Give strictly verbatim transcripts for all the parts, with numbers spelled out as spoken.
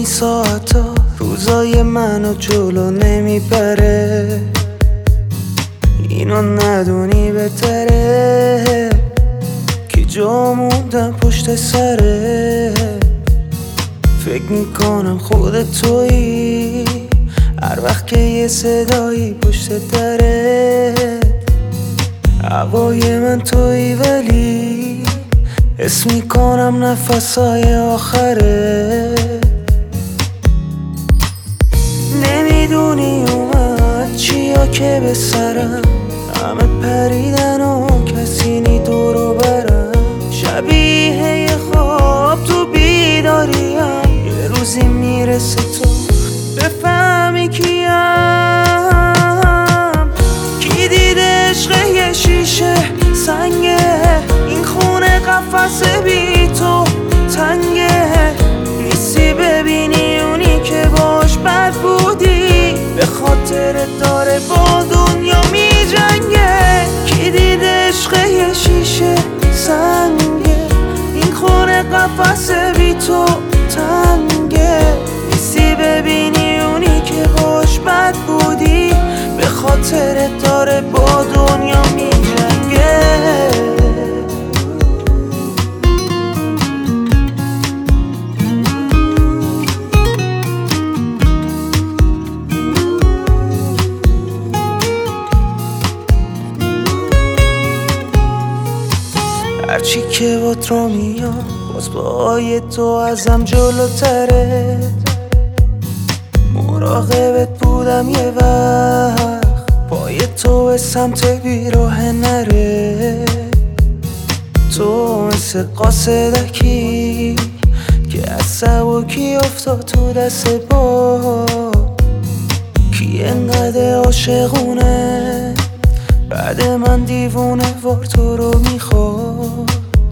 این ساعتا روزای منو جلو نمیبره، اینو ندونی بهتره که جا موندم پشت سره. فکر میکنم خودت تویی هر وقت که یه صدایی پشت دره. هوای من تویی ولی حس میکنم نفسای آخره. نمیدونی اومد چیا که به سرم، همه پریدن و کسی نی دورو برم. شبیه یه خواب تو بیداریم، یه روزی میرسه تو بفهمی کیم. کی دیده عشق یه شیشه سنگه، این خونه قفس بی تو تنگه. نیستی ببینی اونی که باش بد بودی، به خاطر داره با دنیا می جنگه. کی دیده عشق یه شیشه سنگه، این خونه قفس بی تو تنگه. نیستی ببینی اونی که باش بد بودی، به خاطر داره با دنیا می جنگه. هرچی که بات رو میام باز باهای تو ازم جلوتره. مراقبت بودم یه وقت پای تو به سمت بیراه نره. تو مثل قاصدکی که از سبکی افتاد تو دست با. کی انقدر عاشقونه بعد من دیوونه وار تو رو میخواد.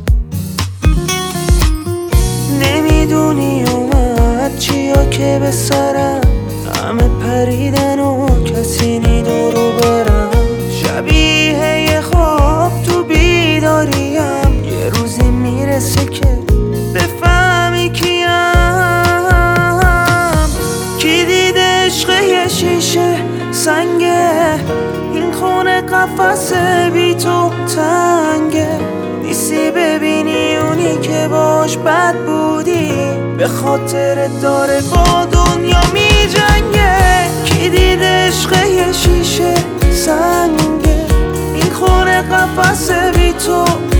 نمیدونی اومد چیا که به سرم، همه پریدن و کسی نی دورو برم. شبیه یه خواب تو بیداریم، یه روزی میرسه که بفهمی کیم. کی دیده عشق یه شیشه سنگه، این خونه قفس بی تو تنگه. نیستی ببینی اونی که باش بد بودی، به خاطر داره با دنیا می جنگه. کی دیده عشق یه شیشه سنگه، این خونه قفس بی تو